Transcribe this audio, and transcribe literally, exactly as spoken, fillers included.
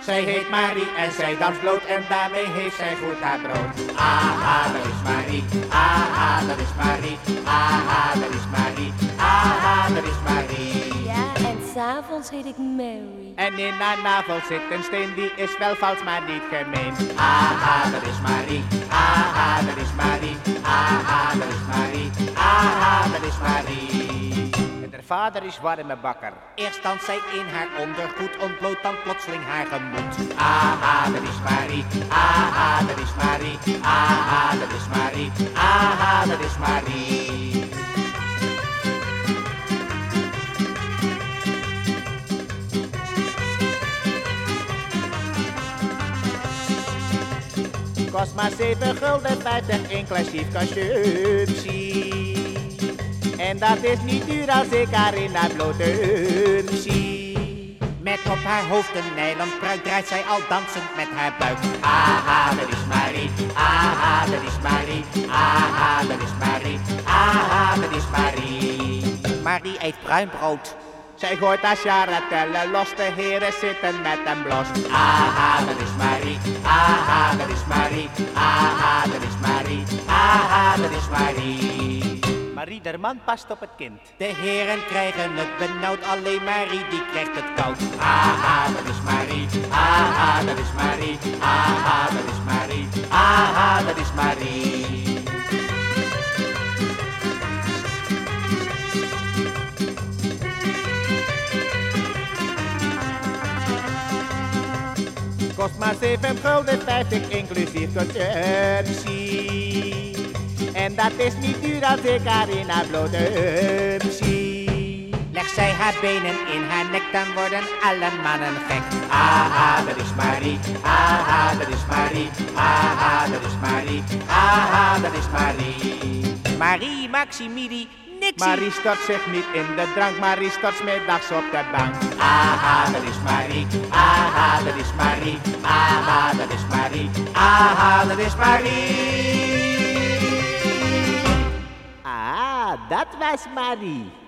Zij heet Marie en zij danst bloot en daarmee heeft zij goed haar brood. Aha, dat is Marie, aha, dat is Marie, aha, dat is Marie, aha, dat is Marie. Ja, en s'avonds heet ik Mary. En in haar navel zit een steen, die is wel fout, maar niet gemeen. Aha, dat is Marie, aha, dat is Marie, aha, dat is Marie, aha, dat is Marie. En haar vader is warme bakker. Eerst danst zij in haar ondergoed, ontbloot dan plotseling haar gemoed. Aha, dat is Marie, aha, dat is Marie, aha, dat is Marie, aha, dat is Marie. Kost maar zeven gulden vijftig inclusief consumptie. En dat is niet duur als ik haar in haar blote heup zie. Met op haar hoofd een nylon pruik draait zij al dansend met haar buik. Aha, dat is Marie, aha, dat is Marie, aha, dat is Marie, aha, dat is Marie. Marie eet bruin brood. Zij gooit haar charretellen los, de heren zitten met een blos. Aha, dat is Marie, aha, dat is Marie, aha, dat is Marie, aha, dat is Marie. Marie, der man past op het kind. De heren krijgen het benauwd, alleen Marie die krijgt het koud. Aha, dat is Marie, aha, dat is Marie, aha, dat is Marie, aha, dat is Marie. Kost maar zeven gulden vijftig inclusief consumptie. En dat is niet duur als ik haar in haar blote heup zie. Legt zij haar benen in haar nek, dan worden alle mannen gek. Aha, dat is Marie, aha, dat is Marie, aha, dat is Marie, aha, dat is Marie. Marie, Maximidi, niks. Marie stort zich niet in de drank, Marie stort 's middags op de bank. Aha, dat is Marie, aha, dat is Marie, aha, dat is Marie, aha, dat is Marie. Ah, dat was Marie.